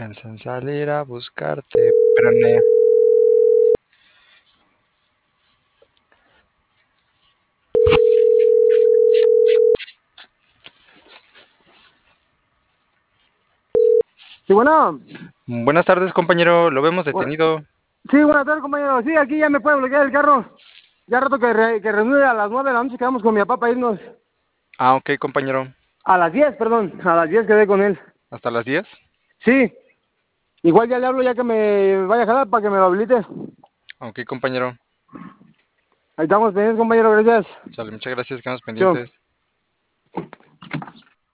Pensé en salir a buscarte, pero no. Sí, bueno. Buenas tardes, compañero. Lo vemos Bueno, detenido. sí, buenas tardes, compañero. Sí, aquí ya me puede bloquear el carro. Ya rato que reúne a las 9 de la noche quedamos con mi papá para irnos. Ah, ok, compañero. A las 10, perdón. A las 10 quedé con él. ¿Hasta las 10? Sí, igual ya le hablo ya que me vaya a jalar para que me lo habilite. Ok, compañero. Ahí estamos pendientes, compañero. Gracias. Sale, muchas gracias. Quedamos Chao. pendientes.